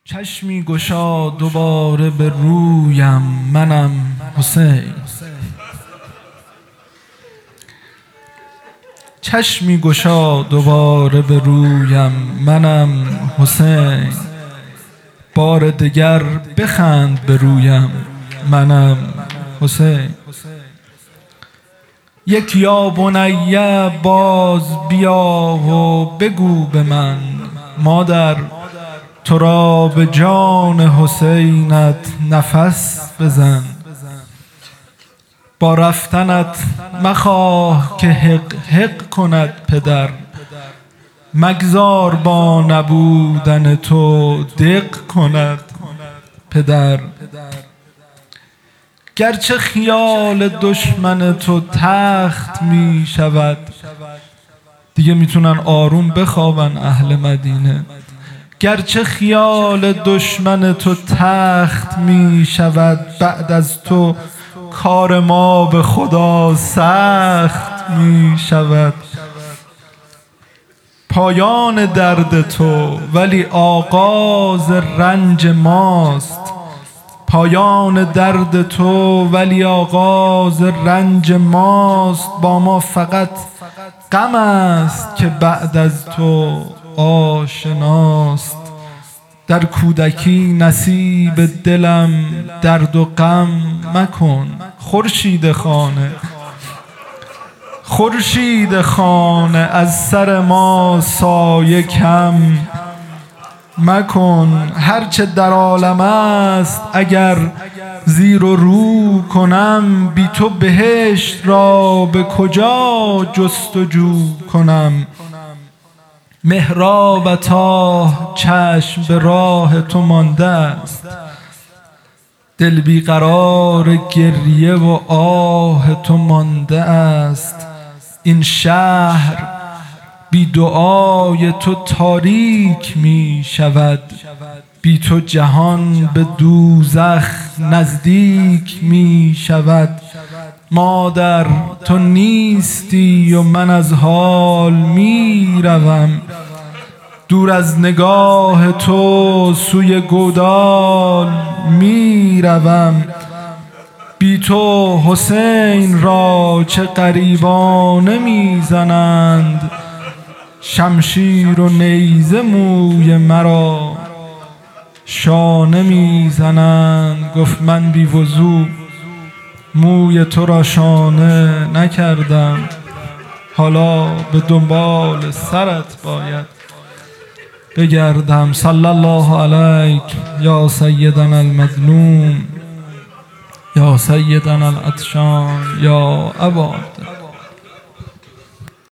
چشمی گشا دوباره به رویم، منم حسین. چشمی گشا دوباره به رویم، منم حسین. بار دگر بخند به رویم، منم حسین. یک یا بنیه باز بیا و بگو به من، مادر تو را به جان حسینت نفس بزن. با رفتنت مخواه که حق حق کند پدر، مگذار با نبودن تو دق کند پدر. گرچه خیال دشمن تو تخت می شود، دیگه میتونن آروم بخوابن اهل مدینه. گرچه خیال دشمن تو تخت می شود، بعد از تو کار ما به خدا سخت می شود. پایان درد تو ولی آغاز رنج ماست، پایان درد تو ولی آغاز رنج ماست. با ما فقط غم است که بعد از تو آشناست. در کودکی نصیب دلم درد و غم مکن، خورشید خانه خورشید خانه از سر ما سایه کم مکن. هرچه در عالم است اگر زیر و رو کنم، بی تو بهشت را به کجا جستجو کنم. محرابتا چشم به راه تو مانده است، دل بیقرار گریه و آه تو مانده است. این شهر بی دعای تو تاریک می شود، بی تو جهان به دوزخ نزدیک می شود. مادر تو نیستی و من از حال می روم، دور از نگاه تو سوی گودال می روم. بی تو حسین را چه غریبانه می زنند، شمشیر و نیزه موی مرا شانه می زنند. گفت من بی وضو موی تو را شانه نکردم، حالا به دنبال سرت باید بگردم. صلی الله علیک یا سیدنا المظلوم، یا سیدنا العطشان، یا ابا عبدالله.